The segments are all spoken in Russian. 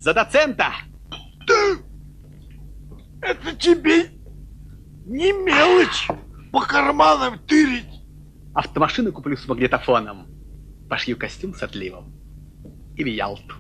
За доцента! Да, это тебе не мелочь по карманам тырить. Автомашину куплю с магнитофоном, пошью костюм с отливом и в Ялту.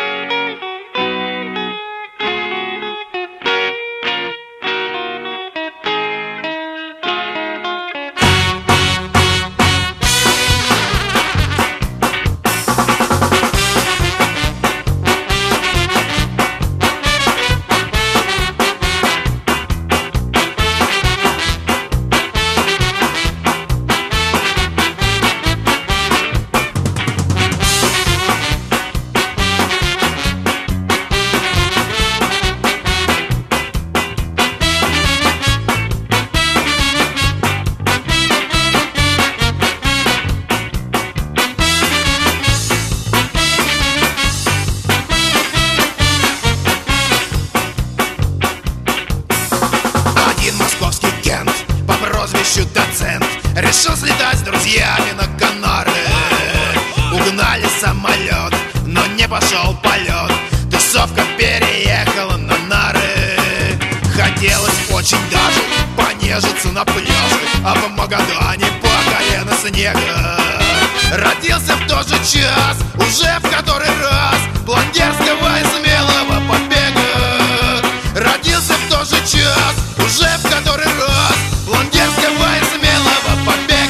Доцент решил слетать с друзьями на Канары. Угнали самолет, но не пошел полет. Тусовка переехала на нары. Хотелось очень даже понежиться на пляже, а в Магадане по колено снега. Родился в тот же час, уже в который раз, план дерзкого и смелого побега. Родился в тот же час, уже в который раз, план дерзкого и смелого побега.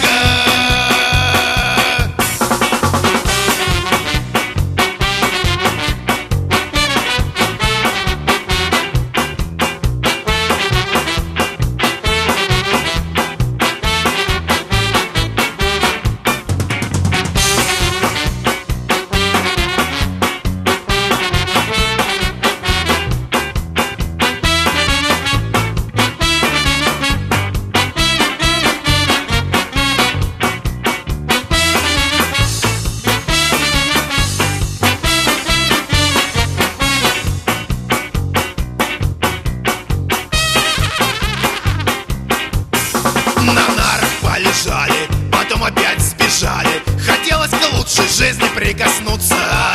Потом опять сбежали. Хотелось к лучшей жизни прикоснуться.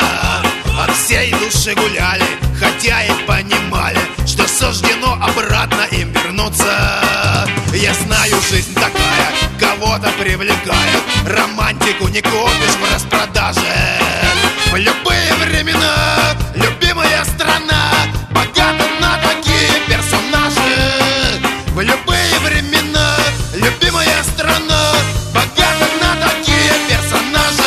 От всей души гуляли, хотя и понимали, что суждено обратно им вернуться. Я знаю, жизнь такая, кого-то привлекает. Романтику не купишь в распродаже. В любые времена любимая страна богата на такие персонажи. В любые времена любимая страна богата на такие персонажи.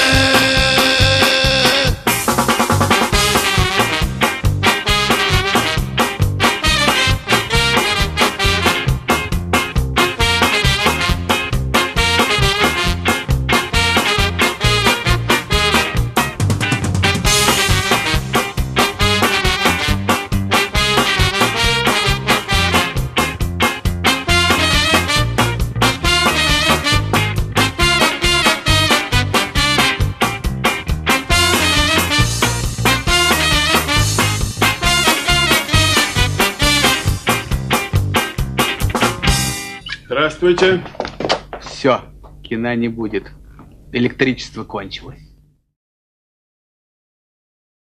Здравствуйте. Все, кино не будет. Электричество кончилось.